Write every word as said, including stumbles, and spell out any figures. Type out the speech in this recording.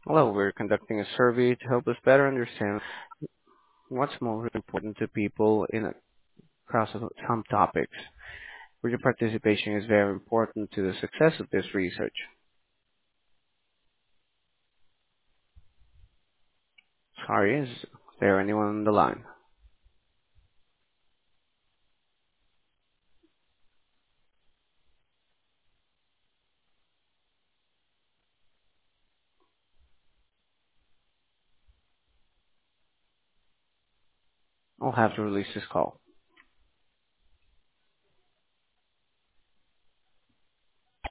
Hello, we're conducting a survey to help us better understand what's most important to people in across some topics. Your participation is very important to the success of this research. Sorry, is there anyone on the line? I'll have to release this call.